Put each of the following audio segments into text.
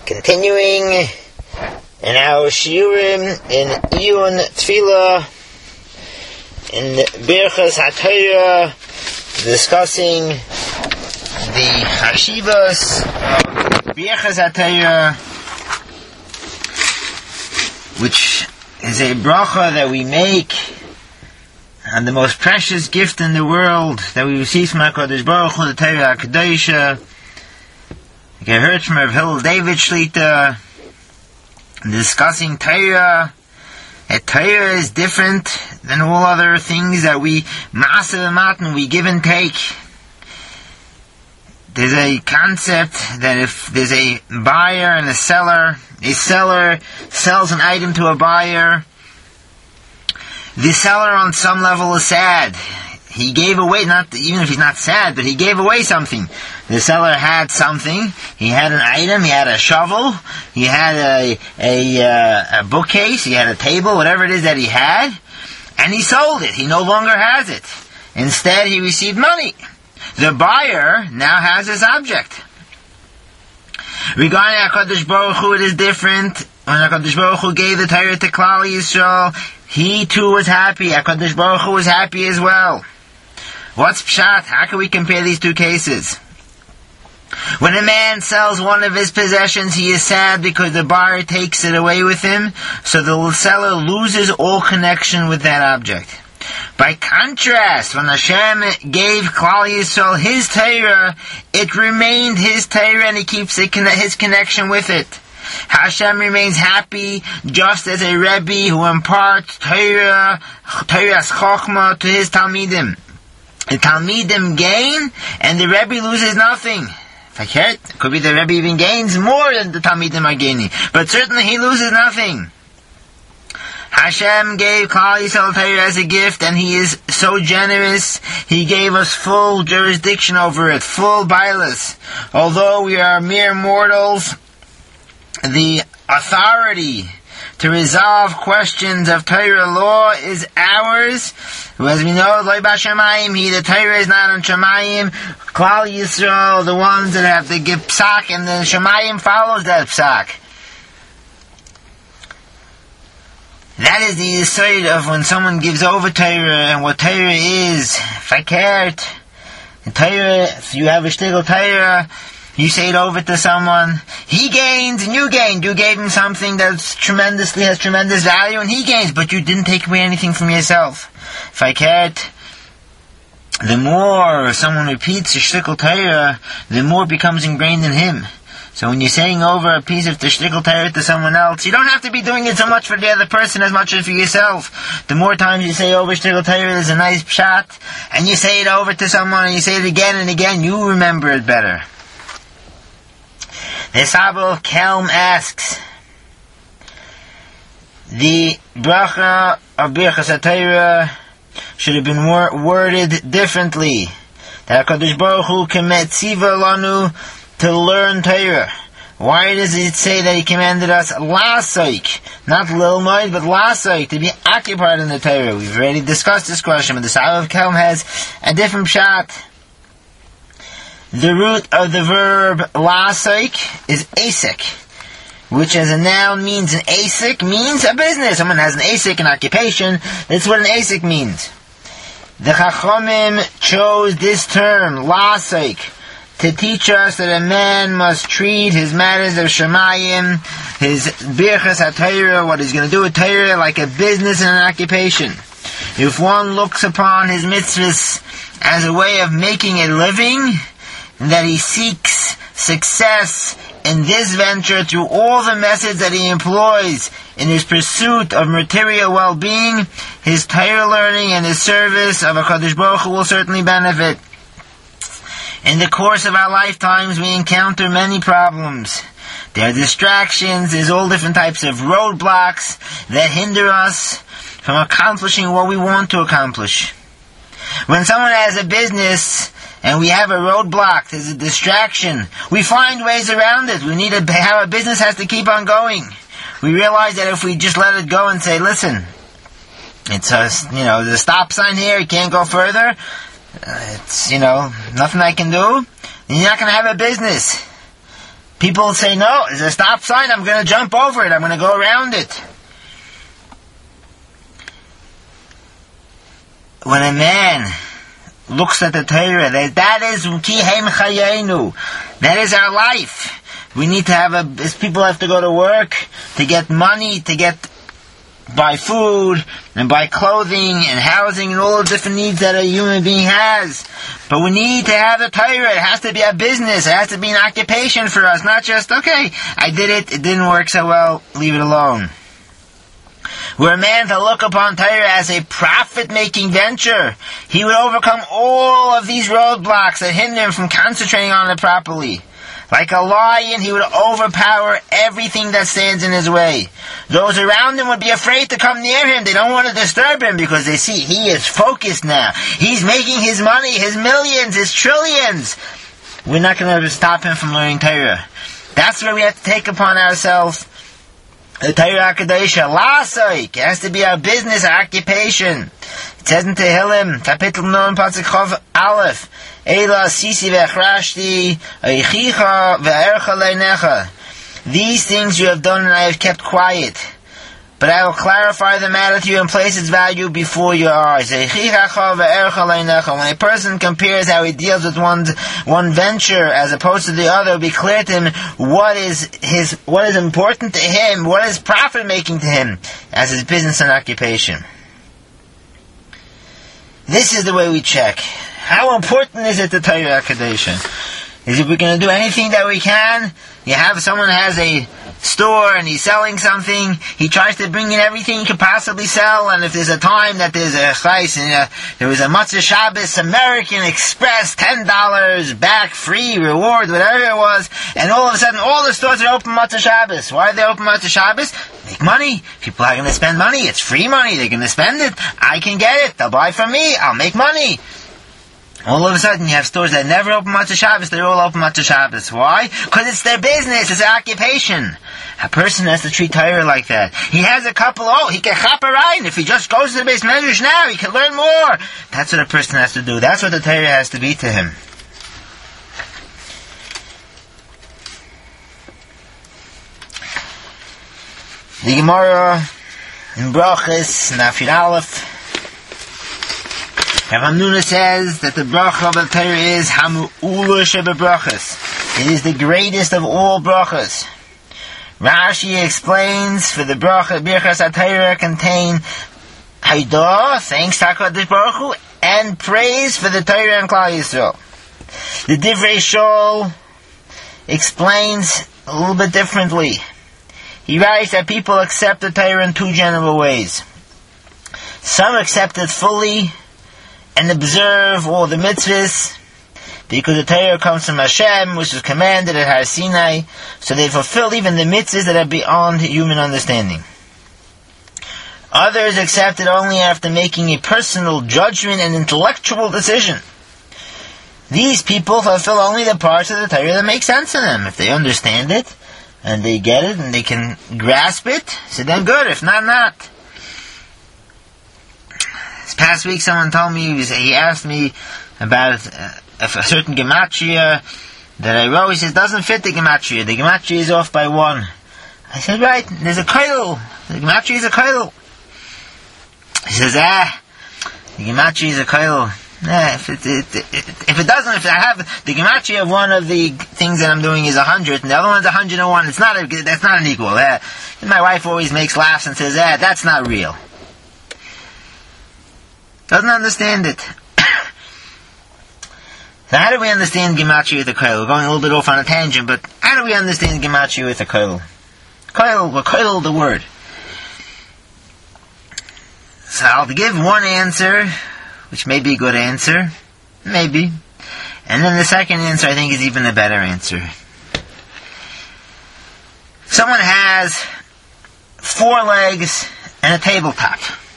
Continuing in our shiurim in Iyun Tefillah in Birchas HaTorah, discussing the Hashivas of Birchas HaTorah, which is a bracha that we make on the most precious gift in the world that we receive from HaKadosh Baruch Hu, the Torah HaKadosha. I heard from Rav Hillel David Shlita discussing Torah. That Torah is different than all other things that we give and take. There's a concept that if there's a buyer and a seller sells an item to a buyer, the seller on some level is sad. He gave away, not even if he's not sad, but he gave away something. The seller had something. He had an item. He had a shovel. He had a bookcase. He had a table, whatever it is that he had, and he sold it. He no longer has it. Instead, he received money. The buyer now has his object. Regarding HaKadosh Baruch Hu, it is different. When HaKadosh Baruch Hu gave the Torah to Klal Yisrael, he too was happy. HaKadosh Baruch Hu was happy as well. What's pshat? How can we compare these two cases? When a man sells one of his possessions, he is sad because the buyer takes it away with him, so the seller loses all connection with that object. By contrast, when Hashem gave Klal Yisrael his Torah, it remained his Torah and he keeps his connection with it. Hashem remains happy just as a Rebbe who imparts Torah's Chokhmah to his Talmidim. The Talmidim gain and the Rebbe loses nothing. It could be the Rebbe even gains more than the Talmidim are gaining, but certainly he loses nothing. Hashem gave Klal Yisrael Torah as a gift, and He is so generous. He gave us full jurisdiction over it, full bailus. Although we are mere mortals, the authority to resolve questions of Torah law is ours. As we know, Loi Bashamayim, the Torah is not on Shamayim. Klal Yisrael, the ones that have to give psak, and the Shamayim follows that psak. That is the side of when someone gives over Torah and what Torah is. Fakert. Torah, if you have a shtigl Torah, you say it over to someone. He gains and you gain. You gave him something that has tremendous value and he gains, but you didn't take away anything from yourself. Fakert. The more someone repeats a shtigl Torah, the more it becomes ingrained in him. So when you're saying over a piece of the shtigl Torah to someone else, you don't have to be doing it so much for the other person as much as for yourself. The more times you say over shtigl Torah, there's a nice pshat, and you say it over to someone, and you say it again and again, you remember it better. The Sabo Kelm asks, the bracha of Birchas HaTorah should have been worded differently. That HaKadosh Baruch Hu kemet tziva lanu to learn Torah. Why does it say that He commanded us lasaik, not lilmoid, but lasaik, to be occupied in the Torah? We've already discussed this question, but the Sabo of Kelm has a different pshat. The root of the verb lasaik is asik, which as a noun means an asik, means a business. Someone has an asik, an occupation. That's what an asik means. The Chachamim chose this term, lasaik, to teach us that a man must treat his matters of Shemayim, his Birchas HaTorah, what he's going to do with Torah, like a business and an occupation. If one looks upon his mitzvahs as a way of making a living, that he seeks success in this venture through all the methods that he employs in his pursuit of material well-being, his Torah learning and his service of HaKadosh Baruch Hu will certainly benefit. In the course of our lifetimes, we encounter many problems. There are distractions, there's all different types of roadblocks that hinder us from accomplishing what we want to accomplish. When someone has a business and we have a roadblock, there's a distraction, we find ways around it. We need to, how a business has to keep on going. We realize that if we just let it go and say, listen, it's there's a stop sign here, you can't go further, it's, nothing I can do, then you're not going to have a business. People say, no, there's a stop sign, I'm going to jump over it, I'm going to go around it. When a man looks at the Torah, that is ki hem chayenu. That is our life. We need to have people have to go to work, to get money, buy food, and buy clothing, and housing, and all the different needs that a human being has. But we need to have the Torah. It has to be a business. It has to be an occupation for us, not just, okay, I did it didn't work so well, leave it alone. We're a man to look upon Torah as a profit-making venture. He would overcome all of these roadblocks that hinder him from concentrating on it properly. Like a lion, he would overpower everything that stands in his way. Those around him would be afraid to come near him. They don't want to disturb him because they see he is focused now. He's making his money, his millions, his trillions. We're not going to stop him from learning Torah. That's where we have to take upon ourselves the Torah HaKadoshah, Lasoik. It has to be our business, our occupation. It says in Tehillim, Kapitel 9, Pasuk Chov Aleph, Eila sisi ve'achrashti, eichicha ve'ercha leinecha. These things you have done and I have kept quiet. But I will clarify the matter to you and place its value before your eyes. When a person compares how he deals with one venture as opposed to the other, it will be clear to him what is important to him, what is profit making to him as his business and occupation. This is the way we check. How important is it to Torah HaKadoshah? Is if we're going to do anything that we can, you have someone who has a store and he's selling something, he tries to bring in everything he could possibly sell, and if there's a time that there's a chais, and there was a Matzah Shabbos, American Express, $10 back, free, reward, whatever it was, and all of a sudden all the stores are open Matzah Shabbos. Why are they open Matzah Shabbos? Make money. People are going to spend money. It's free money. They're going to spend it. I can get it. They'll buy from me. I'll make money. All of a sudden, you have stores that never open Matzah Shabbos, they're all open Matzah Shabbos. Why? Because it's their business, it's their occupation. A person has to treat Torah like that. He has a couple, he can chop a ride. If he just goes to the base measures now, he can learn more. That's what a person has to do. That's what the Torah has to be to him. The Gemara in Brachos, Nafir Aleph, Rav Hamnuna says that the bracha of the Torah is Hamu'ula shebebrachas. It is the greatest of all brachas. Rashi explains, for the bracha Birchas HaTorah contain Haidah, thanks to HaKadosh Baruch Hu, and praise for the Torah and Klal Yisrael. The Divrei Shol explains a little bit differently. He writes that people accept the Torah in two general ways. Some accept it fully and observe all the mitzvahs, because the Torah comes from Hashem, which is commanded at Har Sinai, so they fulfill even the mitzvahs that are beyond human understanding. Others accept it only after making a personal judgment and intellectual decision. These people fulfill only the parts of the Torah that make sense to them. If they understand it, and they get it, and they can grasp it, so then good, if not, not. This past week someone told me, he asked me about a certain gematria that I wrote. He says, doesn't fit the gematria. The gematria is off by 1. I said, right, there's a koil. The gematria is a koil. He says, the gematria is a koil. If I have the gematria of one of the things that I'm doing is 100, and the other one's 101, that's not an equal. My wife always makes laughs and says, that's not real. Doesn't understand it. So how do we understand Gematria with a koil? We're going a little bit off on a tangent, but how do we understand Gematria with a koil? Koil, the word. So I'll give one answer, which may be a good answer. Maybe. And then the second answer I think is even a better answer. Someone has 4 legs and a tabletop.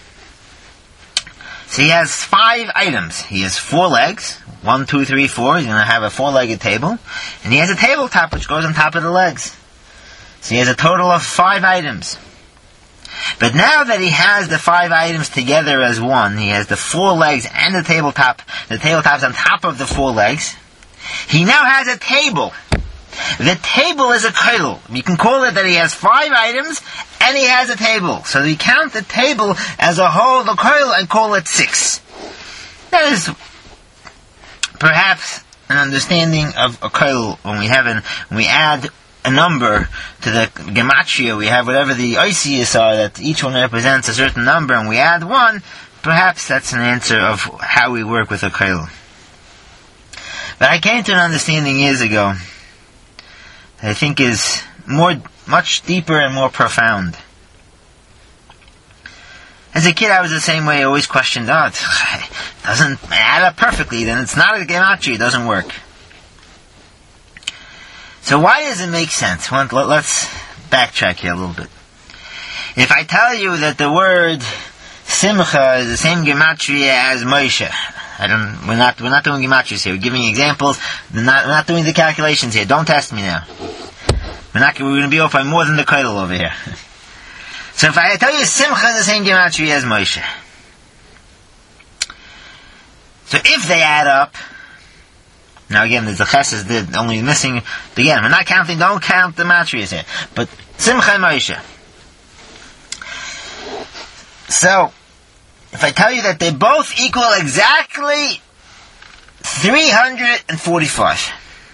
So he has 5 items. He has 4 legs. 1, 2, 3, 4. He's going to have a 4-legged table. And he has a tabletop which goes on top of the legs. So he has a total of 5 items. But now that he has the 5 items together as one, he has the 4 legs and the tabletop. The tabletop's on top of the 4 legs. He now has a table The table is a koil. You can call it that he has 5 items and he has a table. So we count the table as a whole, the koil, and call it 6. That is perhaps an understanding of a koil when we add a number to the gematria. We have whatever the ICS are, that each one represents a certain number, and we add 1. Perhaps that's an answer of how we work with a koil. But I came to an understanding years ago that I think is much deeper and more profound. As a kid, I was the same way. I always questioned, it doesn't add up perfectly, then it's not a gematria, it doesn't work. So why does it make sense? Let's backtrack here a little bit. If I tell you that the word simcha is the same gematria as Moshe, we're not doing gematrias here. We're giving examples. We're not doing the calculations here. Don't test me now. We're going to be off by more than the koil over here. So if I tell you simcha is the same gematria as Moshe, so if they add up, now again, there's the chesed only missing. Again, we're not counting. Don't count the matrias here. But simcha and Moshe. So if I tell you that they both equal exactly 345.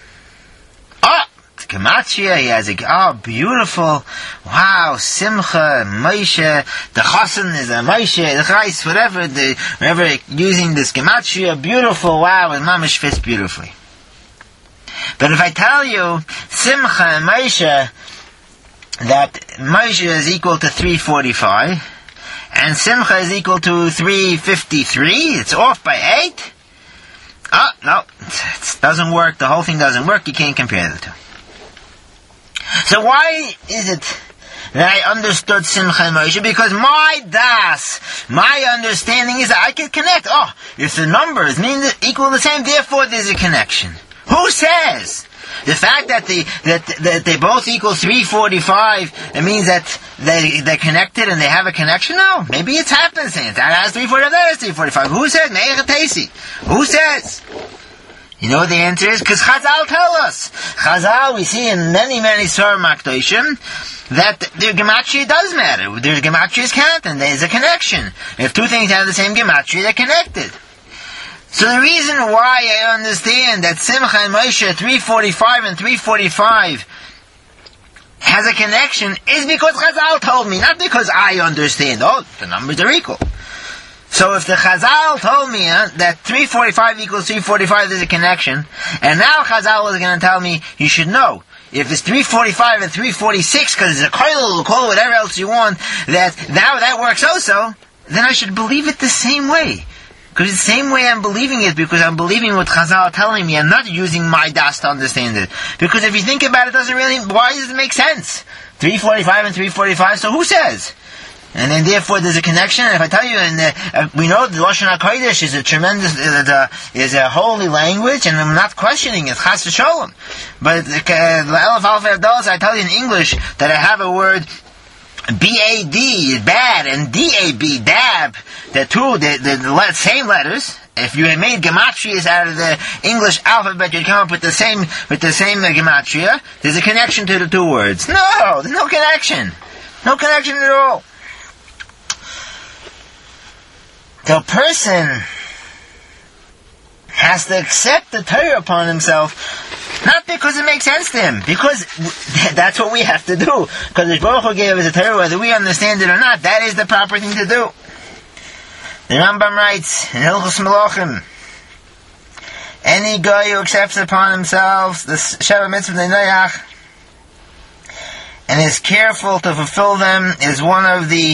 Gematria, he has beautiful. Wow, Simcha, Moshe, the Chosin is a Moshe, the Chais, whatever using this Gematria, beautiful, wow, and Mamash fits beautifully. But if I tell you, Simcha and Moshe, that Moshe is equal to 345, and Simcha is equal to 353, it's off by 8, no, it doesn't work, the whole thing doesn't work, you can't compare the two. So why is it that I understood Simcha and Moshe? Because my understanding is that I can connect. If the numbers mean equal the same, therefore there's a connection. Who says? The fact that they both equal 345, it means that they're connected and they have a connection? No, maybe it's happenstance. That has 345, that has 345. Who says? Me'er Teisi. Who says? You know what the answer is? Because Chazal tell us. Chazal, we see in many Sor Makdoshim, that the gematria does matter. The gematria count, and there's a connection. If two things have the same gematria, they're connected. So the reason why I understand that Simcha and Moshe 345 and 345 has a connection is because Chazal told me, not because I understand. The numbers are equal. So if the Chazal told me that 345 equals 345, there's a connection, and now Chazal is going to tell me, you should know, if it's 345 and 346, because it's a koil, whatever else you want, that now that works also, then I should believe it the same way. Because the same way I'm believing it, because I'm believing what Chazal are telling me, I'm not using my das to understand it. Because if you think about it, why does it make sense? 345 and 345, so who says? And then therefore there's a connection. And if I tell you, we know the Lashon HaKodesh is a tremendous, is a holy language, and I'm not questioning it, Chas v'Sholom. But the Elef Alpha Abdallah, I tell you in English that I have a word B-A-D, bad, and D-A-B, dab, the same letters. If you had made gematrias out of the English alphabet, you'd come up with the same gematria. There's a connection to the two words. No, there's no connection. No connection at all. The person has to accept the Torah upon himself, not because it makes sense to him, because that's what we have to do. Because the Baruch Hu gave us the Torah, whether we understand it or not, that is the proper thing to do. The Rambam writes in Hilchos Melachim, any guy who accepts upon himself the Sheva Mitzvah Noach and is careful to fulfill them is one of the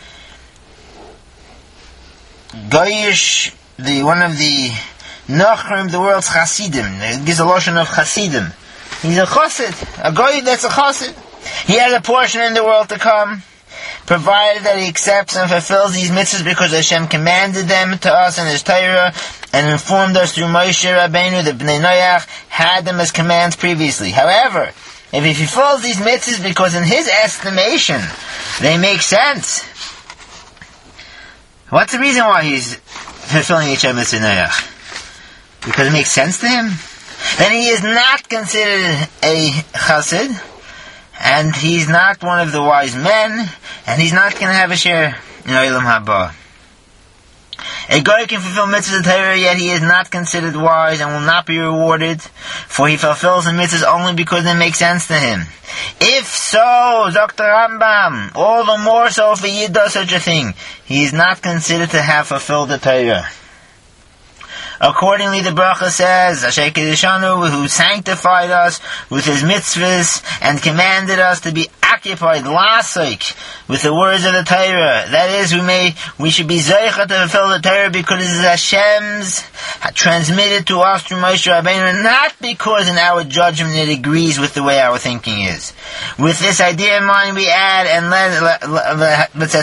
Goyish, one of the Nachrim, the world's Chasidim. It gives a lotion of Chasidim. He's a Chassid, a Goy that's a Chassid. He has a portion in the world to come, provided that he accepts and fulfills these mitzvahs because Hashem commanded them to us in His Torah and informed us through Moshe Rabbeinu that Bnei Noach had them as commands previously. However, if he fulfills these mitzvahs because in his estimation they make sense, what's the reason why he's fulfilling each mitzvah Noach? Because it makes sense to him? then he is not considered a chassid, and he's not one of the wise men, and he's not going to have a share in Olam Haba. A guy can fulfill mitzvahs of Torah, yet he is not considered wise and will not be rewarded, for he fulfills the mitzvahs only because they make sense to him. If so, Dr. Rambam, all the more so if a Yid does such a thing, he is not considered to have fulfilled the Torah. Accordingly, the bracha says, Asher Kedeshanu, who sanctified us with his mitzvahs and commanded us to be occupied, lasik, with the words of the Torah. That is, we should be zeicha to fulfill the Torah because it is Hashem's transmitted to us through Moshe Rabbeinu, not because in our judgment it agrees with the way our thinking is. With this idea in mind, we add, and let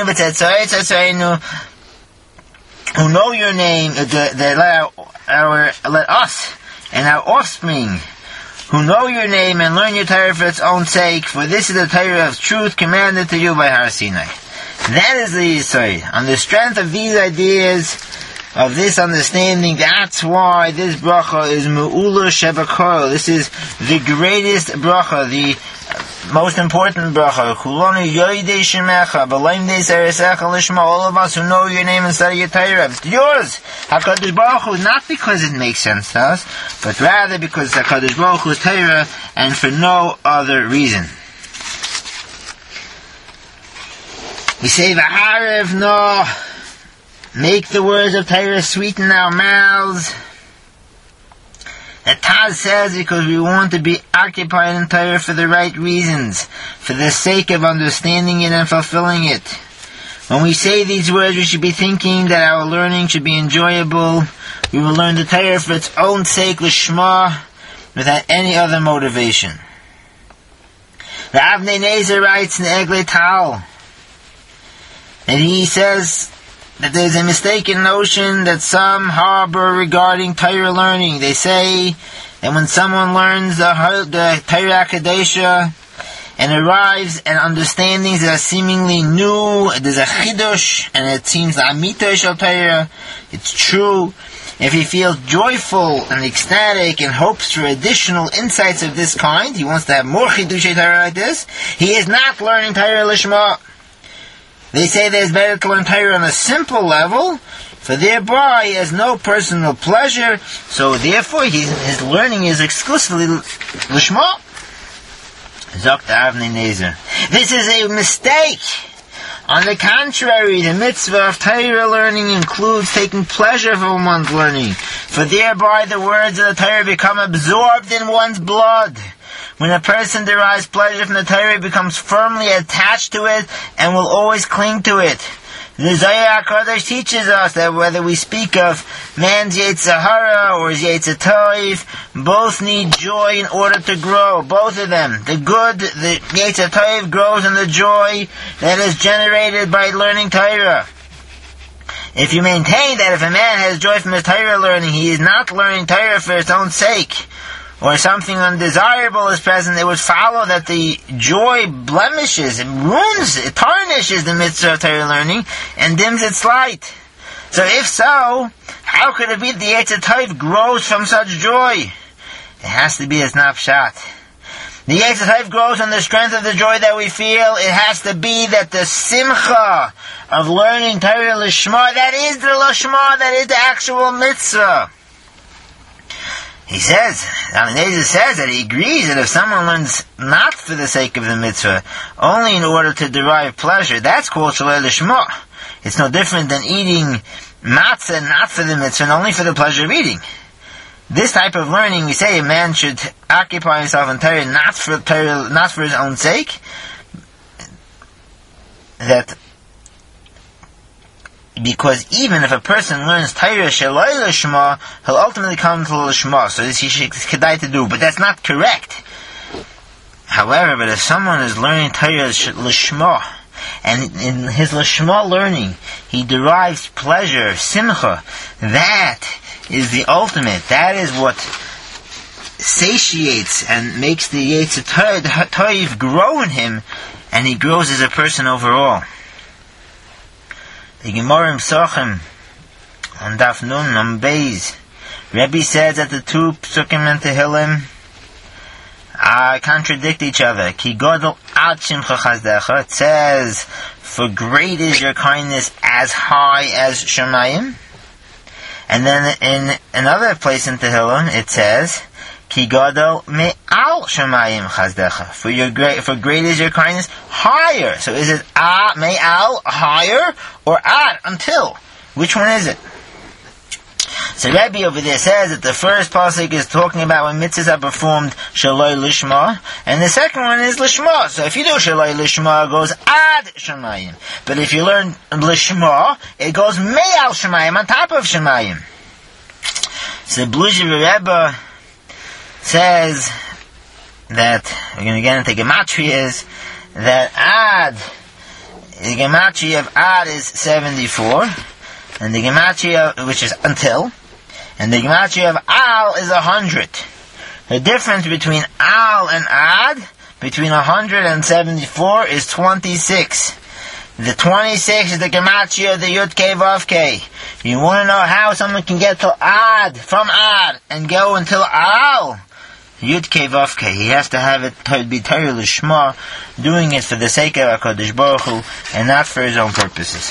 who know your name, let us and our offspring who know your name and learn your Torah for its own sake, for this is the Torah of truth commanded to you by Har Sinai. That is the Yisod. On the strength of these ideas, of this understanding, that's why this bracha is Me'ula Shebakol. This is the greatest bracha, the most important bracha. Kulonu Yoidei Shemecha, B'laim Dei Seresecha Lishma, all of us who know your name and study your Torah. It's yours. HaKadosh Baruch Hu, not because it makes sense to us, but rather because HaKadosh Baruch Hu is Torah, and for no other reason. We say, V'harev no, make the words of Torah sweeten our mouths. The Taz says because we want to be occupied in Torah for the right reasons, for the sake of understanding it and fulfilling it. When we say these words, we should be thinking that our learning should be enjoyable. We will learn the Torah for its own sake, l'shma, without any other motivation. The Avnei Nezer writes in Eglei Tal, and he says that there's a mistaken notion that some harbor regarding Torah learning. They say that when someone learns the Torah Kadesha and arrives at understandings that are seemingly new, there's a chidush, and it seems the Amita Shel Torah, it's true. If he feels joyful and ecstatic and hopes for additional insights of this kind, he wants to have more chidush Torah like this, he is not learning Torah Lishma. They say that it's better to learn Torah on a simple level, for thereby he has no personal pleasure, so therefore his learning is exclusively Lishma. Dr. Avnei Nezer. This is a mistake. On the contrary, the mitzvah of Torah learning includes taking pleasure from one's learning, for thereby the words of the Torah become absorbed in one's blood. When a person derives pleasure from the Torah, he becomes firmly attached to it and will always cling to it. The Zohar HaKadosh teaches us that whether we speak of man's Yetzer Hara or his Yetzer Tov, both need joy in order to grow. Both of them. The good, the Yetzer Tov, grows in the joy that is generated by learning Torah. If you maintain that if a man has joy from his Torah learning, he is not learning Torah for its own sake, or something undesirable is present, it would follow that the joy blemishes, it ruins, it tarnishes the mitzvah of Torah learning and dims its light. So if so, how could it be that the Yetzer Tov grows from such joy? It has to be a snapshot. The Yetzer Tov grows on the strength of the joy that we feel. It has to be that the simcha of learning Torah Lishma, that is the Lishma, that is the actual mitzvah. He says, Nezer says that he agrees that if someone learns not for the sake of the mitzvah, only in order to derive pleasure, that's called Shalei Lishma. It's no different than eating matzah not for the mitzvah and only for the pleasure of eating. This type of learning, we say a man should occupy himself in Torah not for his own sake, that because even if a person learns Torah Shalei Lishma, he'll ultimately come to Lishma. So this he should kedai to do, but that's not correct. However, but if someone is learning Torah Lishma, and in his Lishma learning, he derives pleasure, simcha, that is the ultimate. That is what satiates and makes the Yetzer Tov grow in him, and he grows as a person overall. The Gemara in Psachim on Daf Nun on Beis Rebbe says that the two psukim in Tehillim contradict each other. Ki godel ad shimcha chazdecha. It says, for great is your kindness as high as Shemayim. And then in another place in Tehillim, it says, Ki gadol me'al Shemayim chazdecha. For great is your kindness higher. So is it me'al, higher, or ad, until? Which one is it? So Rebbe over there says that the first pasuk is talking about when mitzvahs are performed shaloi lishma, and the second one is lishma. So if you do shaloi lishma, it goes ad Shemayim. But if you learn lishma, it goes me'al Shemayim, on top of Shemayim. So Bluzhi Rebbe says that, we're going to get into gematrias, that ad, the gematria of ad is 74, and the gematria, which is until, and the gematria of al is 100. The difference between al and ad, between 174, is 26. The 26 is the gematria of the Yud Kei Vav Kei. You want to know how someone can get to ad, from ad, and go until al? Yud Kei Vav Kei. He has to have it be Torah Lishma, doing it for the sake of HaKadosh Baruch Hu, and not for his own purposes.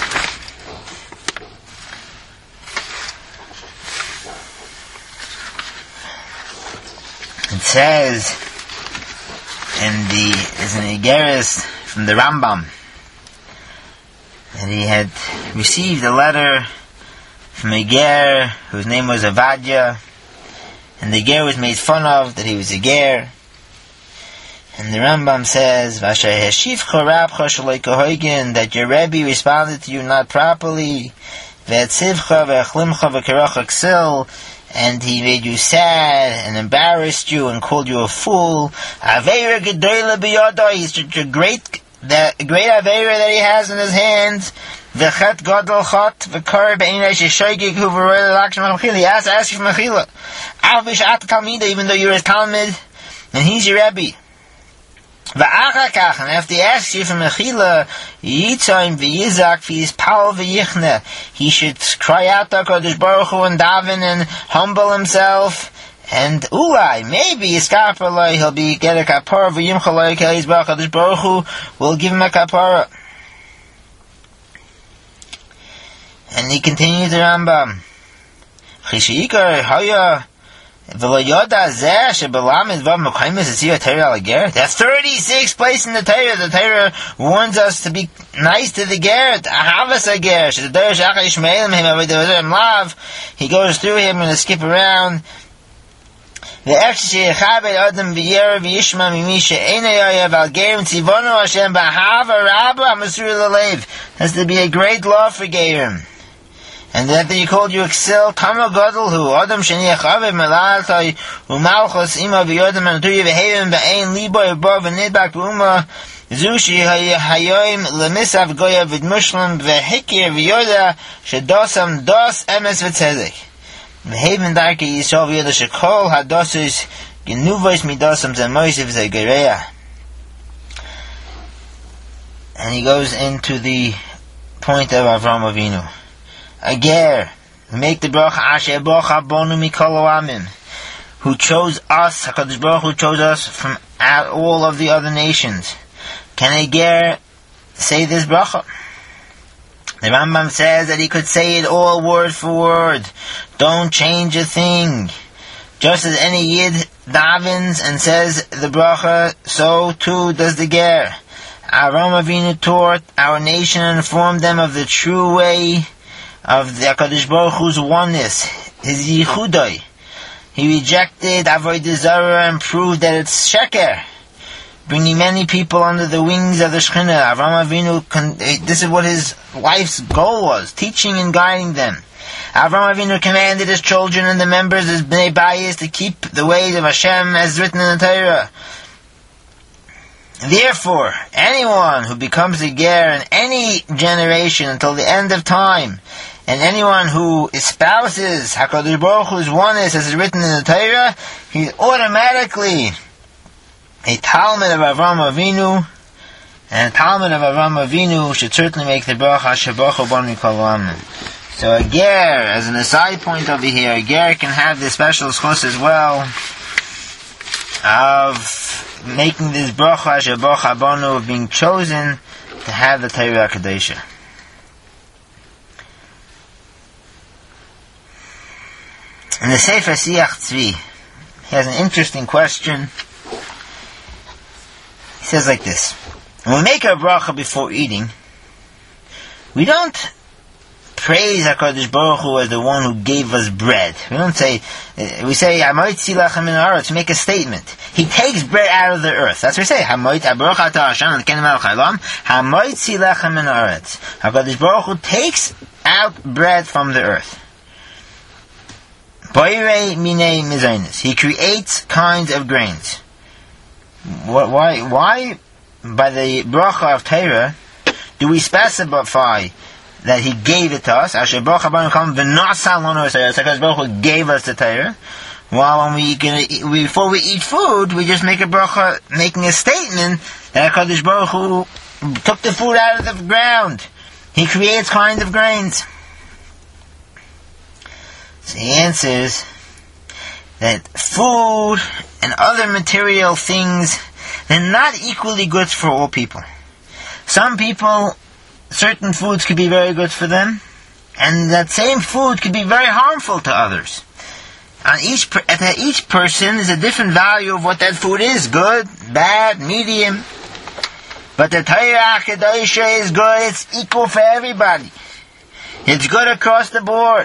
It says is an Igeris from the Rambam that he had received a letter from a ger whose name was Avadia, and the ger was made fun of that he was a ger. And the Rambam says, that your Rebbe responded to you not properly, and he made you sad and embarrassed you and called you a fool. He's such a great Aveira that he has in his hands. He has to ask you for Mechila. Even though you're his Talmud, and he's your Rebbe. And after he asks you for Mechila, he should cry out to HaKadosh Baruch Hu and daven and humble himself. And ulai, maybe he'll get a kapara v'yimchalai k'eiz HaKadosh Baruch Hu will give him a kapara. And he continues the Rambam. That's 36 place in the Torah. The Torah warns us to be nice to the ger, ahavas hager. He goes through him and skip around. Has to be a great law for gerim. And after he called you excel, kama gadol hu adam sheni chavev melaltai umalchos ima v'yodem anatuyi v'hevim b'ein liboy above v'nidbak v'uma zushi hayoim lemisav goya v'dmushlam v'hikir v'yoda shedosam dos emes v'tzedek v'hevim darki yisov v'yoda shekol hadosus genuvos midosam zemoisiv zegereya. And he goes into the point of Avram Avinu. A ger, make the bracha asher bracha bonu mikol ha'amim, who chose us, HaKadosh Baruch Hu chose us from all of the other nations. Can a ger say this bracha? The Rambam says that he could say it all word for word. Don't change a thing. Just as any yid davens and says the bracha, so too does the ger. Avram Avinu taught our nation and informed them of the true way of the HaKadosh Baruch Hu's oneness, his yichudai. He rejected Avodah Zarah and proved that it's sheker, bringing many people under the wings of the Shekhinah. Avram Avinu, this is what his life's goal was, teaching and guiding them. Avram Avinu commanded his children and the members of Bnei Bayis to keep the ways of Hashem as written in the Torah. Therefore, anyone who becomes a ger in any generation until the end of time, and anyone who espouses HaKadosh Baruch Hu's oneness as is written in the Torah, he's automatically a Talmud of Avram Avinu, and a Talmud of Avram Avinu should certainly make the bracha Shebachu Banu Mikol Ha'amim. So a ger, as an aside point over here, a ger can have this special schos as well of making this bracha asher bracha banu, of being chosen to have the Torah Kadesha. In the Sefer Siach Tzvi, he has an interesting question. He says like this: when we make our bracha before eating, we don't praise HaKadosh Baruch Hu as the one who gave us bread. We don't say, we say, Hamoitzi lechem min haaretz, to make a statement. He takes bread out of the earth. That's what we say. Hamoitzi lechem min haaretz. HaKadosh Baruch Hu takes out bread from the earth. Boirei minei mizainis. He creates kinds of grains. Why, by the bracha of Torah, do we specify that He gave it to us? Asher bracha banu kam v'nasa lanu esayah. Because Baruch Hu gave us the Torah. While when before we eat food, we just make a bracha, making a statement that HaKadosh Baruch Hu took the food out of the ground. He creates kinds of grains. So he answers that food and other material things, they're not equally good for all people. Some people, certain foods could be very good for them, and that same food could be very harmful to others. At each person is a different value of what that food is: good, bad, medium. But the Torah Kedosha is good; it's equal for everybody. It's good across the board.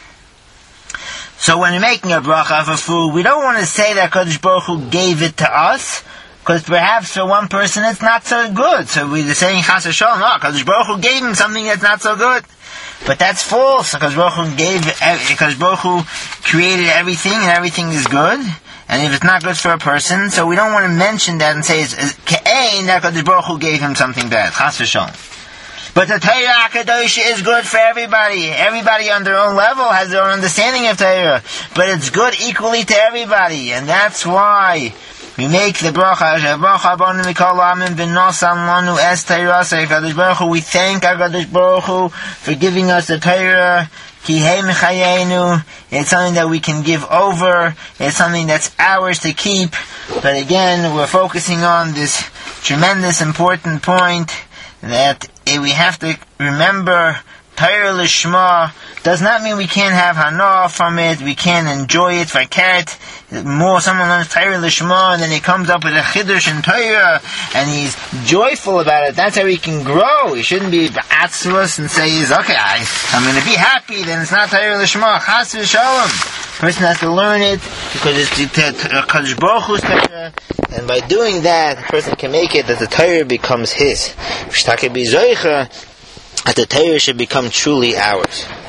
So when you're making a bracha for food, we don't want to say that Kadosh Baruch Hu gave it to us, because perhaps for one person it's not so good. So we're saying Chas v'Shalom, no, Kadosh Baruch Hu gave him something that's not so good. But that's false. Kadosh Baruch Hu created everything, and everything is good. And if it's not good for a person, so we don't want to mention that and say it's Ke'ein that Kadosh Baruch Hu gave him something bad. Chas v'Shalom. But the Torah HaKadosh is good for everybody. Everybody on their own level has their own understanding of Torah. But it's good equally to everybody. And that's why we make the bracha. We thank HaKadosh Baruch Hu for giving us the Torah. It's something that we can give over. It's something that's ours to keep. But again, we're focusing on this tremendous important point that we have to remember Torah Lishma does not mean we can't have Hana from it, we can't enjoy it for carrot. More someone learns Torah Lishma and then he comes up with a Chiddush in Torah and he's joyful about it. That's how he can grow. He shouldn't be atzvus and say, okay, I'm going to be happy, then it's not Torah Lishma. Chas v'Shalom. Person has to learn it because it's Kadosh Baruch Hu's Torah, and by doing that, the person can make it that the Torah becomes his. That the Torah should become truly ours.